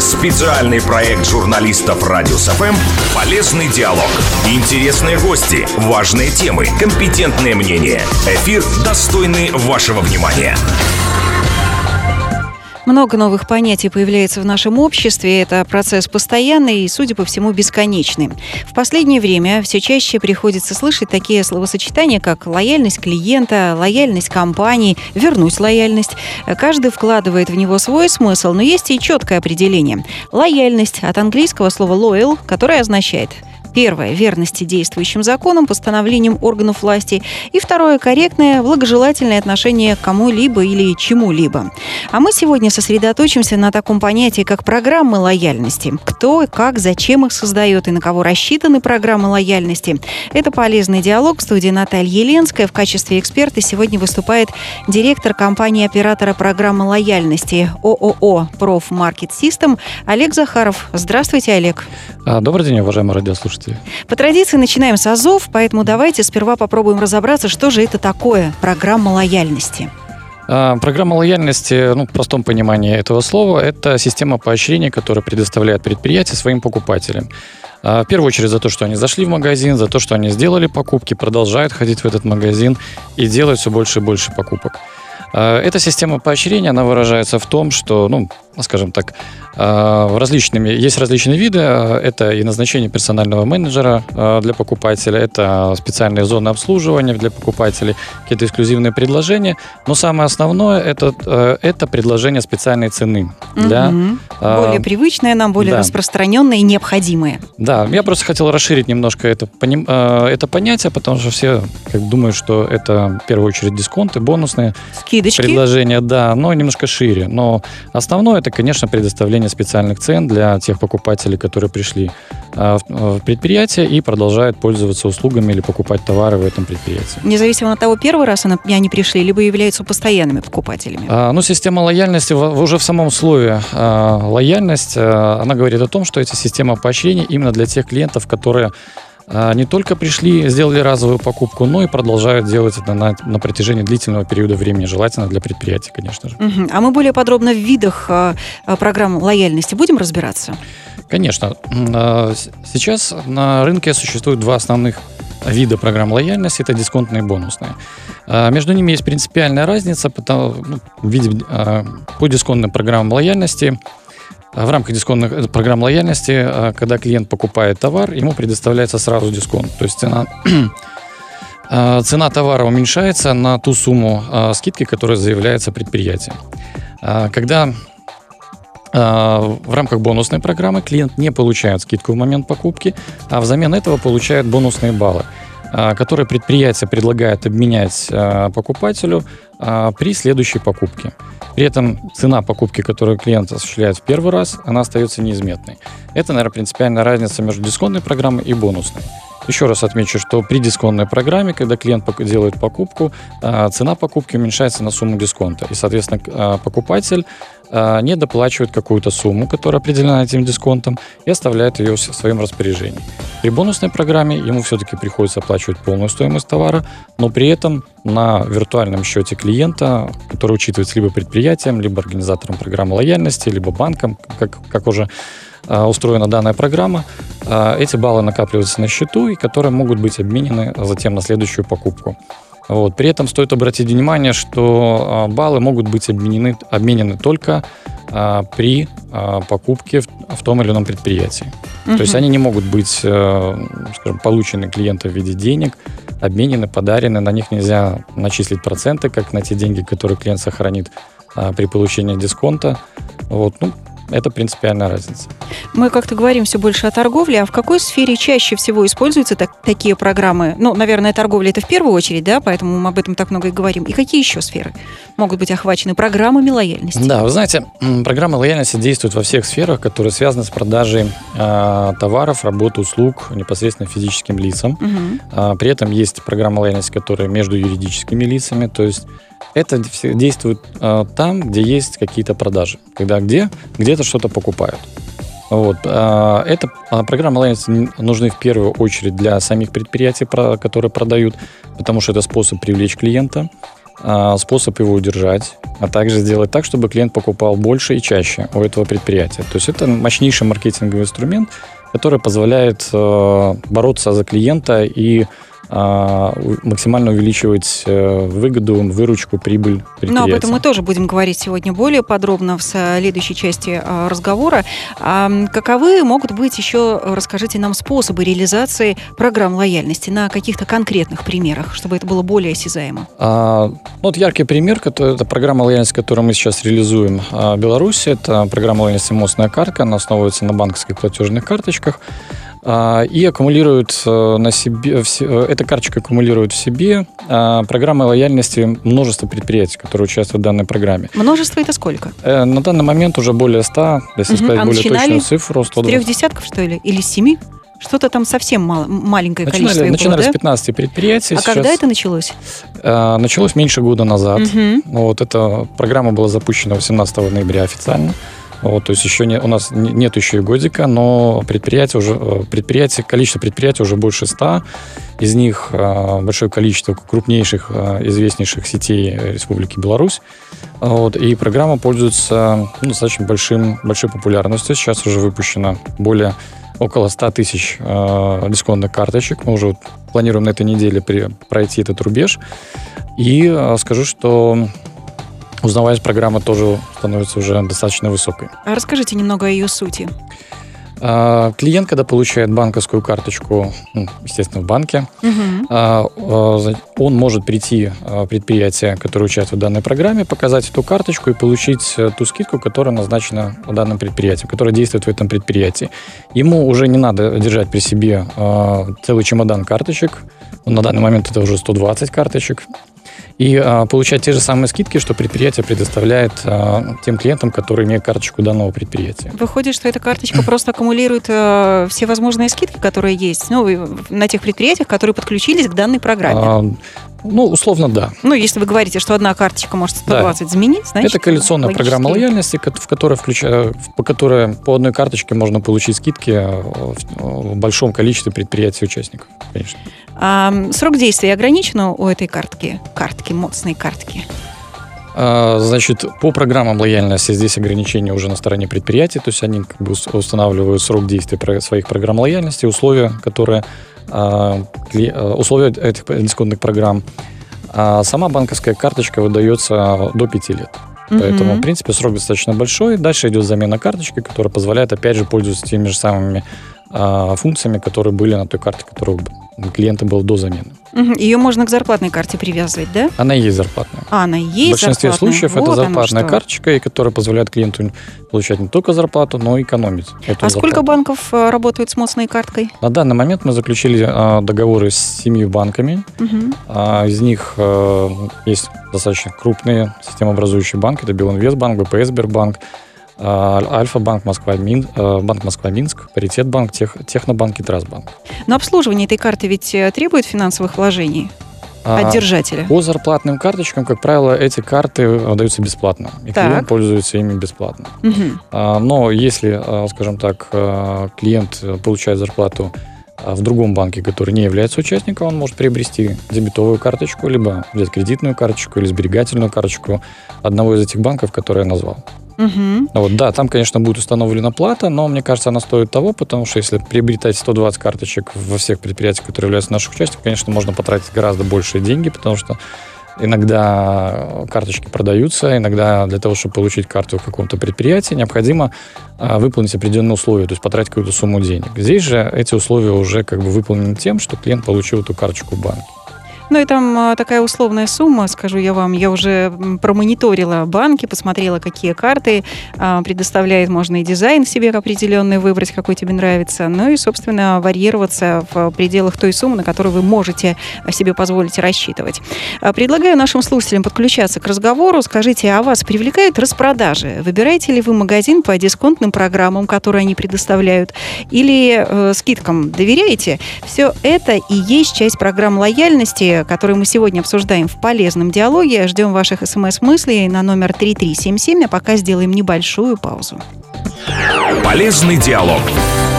Специальный проект журналистов Радиус ФМ «Полезный диалог». Интересные гости, важные темы, компетентные мнения. Эфир, достойный вашего внимания. Много новых понятий появляется в нашем обществе. Это процесс постоянный и, судя по всему, бесконечный. В последнее время все чаще приходится слышать такие словосочетания, как лояльность клиента, лояльность компании, вернуть лояльность. Каждый вкладывает в него свой смысл, но есть и четкое определение. Лояльность от английского слова loyal, которое означает: первое – верности действующим законам, постановлениям органов власти. И второе – корректное, благожелательное отношение к кому-либо или чему-либо. А мы сегодня сосредоточимся на таком понятии, как программы лояльности. Кто, как, зачем их создает и на кого рассчитаны программы лояльности. Это «Полезный диалог». В студии Наталья Еленская. В качестве эксперта сегодня выступает директор компании-оператора программы лояльности ООО «Проф Маркет Систем» Олег Захаров. Здравствуйте, Олег. Добрый день, уважаемые радиослушатели. По традиции начинаем с азов, поэтому давайте сперва попробуем разобраться, что же это такое программа лояльности. Программа лояльности, в простом понимании этого слова, это система поощрения, которая предоставляет предприятие своим покупателям. В первую очередь за то, что они зашли в магазин, за то, что они сделали покупки, продолжают ходить в этот магазин и делают все больше и больше покупок. Эта система поощрения, она выражается в том, что, скажем так, есть различные виды. Это и назначение персонального менеджера для покупателя, это специальные зоны обслуживания для покупателей, какие-то эксклюзивные предложения. Но самое основное это предложение специальной цены. Более привычное нам, более распространенное и необходимое. Да, я просто хотел расширить немножко это понятие, потому что все думают, что это в первую очередь дисконты, бонусные скидочки, предложения, но немножко шире. Но основное это, конечно, предоставление специальных цен для тех покупателей, которые пришли в предприятие и продолжают пользоваться услугами или покупать товары в этом предприятии. Независимо от того, первый раз они пришли, либо являются постоянными покупателями? Система лояльности уже в самом слове лояльность, она говорит о том, что это система поощрения именно для тех клиентов, которые не только пришли, сделали разовую покупку, но и продолжают делать это на протяжении длительного периода времени, желательно для предприятий, конечно же. А мы более подробно в видах программ лояльности будем разбираться? Конечно. Сейчас на рынке существует два основных вида программ лояльности – это дисконтные и бонусные. Между ними есть принципиальная разница по дисконтным программам лояльности. В рамках дисконтных программ лояльности, когда клиент покупает товар, ему предоставляется сразу дисконт. То есть цена товара уменьшается на ту сумму скидки, которая заявляется предприятием. Когда в рамках бонусной программы клиент не получает скидку в момент покупки, а взамен этого получает бонусные баллы, которые предприятие предлагает обменять покупателю при следующей покупке. При этом цена покупки, которую клиент осуществляет в первый раз, она остается неизменной. Это, наверное, принципиальная разница между дисконтной программой и бонусной. Еще раз отмечу, что при дисконтной программе, когда клиент делает покупку, цена покупки уменьшается на сумму дисконта. И, соответственно, покупатель не доплачивает какую-то сумму, которая определена этим дисконтом, и оставляет ее в своем распоряжении. При бонусной программе ему все-таки приходится оплачивать полную стоимость товара, но при этом на виртуальном счете клиента, который учитывается либо предприятием, либо организатором программы лояльности, либо банком, как уже устроена данная программа, эти баллы накапливаются на счету, и которые могут быть обменены затем на следующую покупку. При этом стоит обратить внимание, что баллы могут быть обменены только при покупке в том или ином предприятии. То есть они не могут быть, получены клиентом в виде денег, обменены, подарены. На них нельзя начислить проценты, как на те деньги, которые клиент сохранит при получении дисконта. Это принципиальная разница. Мы как-то говорим все больше о торговле, а в какой сфере чаще всего используются такие программы? Наверное, торговля – это в первую очередь, поэтому мы об этом так много и говорим. И какие еще сферы могут быть охвачены программами лояльности? Да, вы знаете, программы лояльности действуют во всех сферах, которые связаны с продажей товаров, работ, услуг непосредственно физическим лицам. Угу. При этом есть программа лояльности, которая между юридическими лицами, то есть это действует там, где есть какие-то продажи, когда где-то что-то покупают. Это программы лояльности нужны в первую очередь для самих предприятий, которые продают, потому что это способ привлечь клиента. способ его удержать, а также сделать так, чтобы клиент покупал больше и чаще у этого предприятия. То есть это мощнейший маркетинговый инструмент, который позволяет бороться за клиента и максимально увеличивать выгоду, выручку, прибыль предприятия. Но об этом мы тоже будем говорить сегодня более подробно в следующей части разговора. Каковы могут быть еще, расскажите нам, способы реализации программ лояльности на каких-то конкретных примерах, чтобы это было более осязаемо? Вот яркий пример, это программа лояльности, которую мы сейчас реализуем в Беларуси. Это программа лояльности «Мостная картка». Она основывается на банковских платежных карточках. И аккумулирует на себе, эта карточка аккумулирует в себе программы лояльности множество предприятий, которые участвуют в данной программе. Множество это сколько? На данный момент уже более 100, если сказать более точную цифру. 120. С 3 десятков, что ли? Или с 7? Что-то там совсем маленькое количество было, начинали да? с 15 предприятий. А когда это началось? Началось меньше года назад. Вот эта программа была запущена 18 ноября официально. Вот, то есть еще у нас нет еще и годика, но количество предприятий уже больше 100. Из них большое количество крупнейших, известнейших сетей Республики Беларусь. Вот, и программа пользуется достаточно большой популярностью. Сейчас уже выпущено около 100 тысяч дисконтных карточек. Мы уже планируем на этой неделе пройти этот рубеж. И скажу, что узнаваемость программы тоже становится уже достаточно высокой. А расскажите немного о ее сути. Клиент, когда получает банковскую карточку, естественно, в банке, он может прийти в предприятие, которое участвует в данной программе, показать эту карточку и получить ту скидку, которая назначена данным предприятием, которая действует в этом предприятии. Ему уже не надо держать при себе целый чемодан карточек. На данный момент это уже 120 карточек. И получать те же самые скидки, что предприятие предоставляет тем клиентам, которые имеют карточку данного предприятия. Выходит, что эта карточка просто аккумулирует все возможные скидки, которые есть, на тех предприятиях, которые подключились к данной программе. Условно, да. Если вы говорите, что одна карточка может 120 заменить, значит... Это коалиционная программа лояльности, по которой по одной карточке можно получить скидки в большом количестве предприятий-участников, конечно. Срок действия ограничен у этой картки, мостной картки? Значит, по программам лояльности здесь ограничения уже на стороне предприятий, то есть они устанавливают срок действия своих программ лояльности, условия этих дисконтных программ. Сама банковская карточка выдается до 5 лет. Поэтому, в принципе, срок достаточно большой. Дальше идет замена карточки, которая позволяет, опять же, пользоваться теми же самыми функциями, которые были на той карте, которая у клиента была до замены. Ее можно к зарплатной карте привязывать, да? Она и есть зарплатная. Она есть зарплатная. В большинстве случаев это зарплатная карточка, которая позволяет клиенту получать не только зарплату, но и экономить эту зарплату. Сколько банков работают с мостной карткой? На данный момент мы заключили договоры с 7 банками. Из них есть достаточно крупные системообразующие банки. Это Белинвестбанк, БПС Сбербанк, Альфа-банк, Банк Москва-Минск, Паритет-банк, Технобанк и Трастбанк. Но обслуживание этой карты ведь требует финансовых вложений от держателя? По зарплатным карточкам, как правило, эти карты выдаются бесплатно. И клиент пользуется ими бесплатно. Но если, скажем так, клиент получает зарплату в другом банке, который не является участником, он может приобрести дебетовую карточку, либо взять кредитную карточку или сберегательную карточку одного из этих банков, которые я назвал. Да, там, конечно, будет установлена плата, но мне кажется, она стоит того, потому что если приобретать 120 карточек во всех предприятиях, которые являются нашим участником, конечно, можно потратить гораздо большие деньги, потому что иногда карточки продаются, иногда для того, чтобы получить карту в каком-то предприятии, необходимо выполнить определенные условия, то есть потратить какую-то сумму денег. Здесь же эти условия уже выполнены тем, что клиент получил эту карточку в банке. И там такая условная сумма, скажу я вам. Я уже промониторила банки, посмотрела, какие карты предоставляет. Можно и дизайн себе определенный выбрать, какой тебе нравится. И, собственно, варьироваться в пределах той суммы, на которую вы можете себе позволить рассчитывать. Предлагаю нашим слушателям подключаться к разговору. Скажите, а вас привлекают распродажи? Выбираете ли вы магазин по дисконтным программам, которые они предоставляют? Или скидкам доверяете? Все это и есть часть программ лояльности, которые мы сегодня обсуждаем в полезном диалоге. Ждем ваших смс-мыслей на номер 3377, а пока сделаем небольшую паузу. Полезный диалог.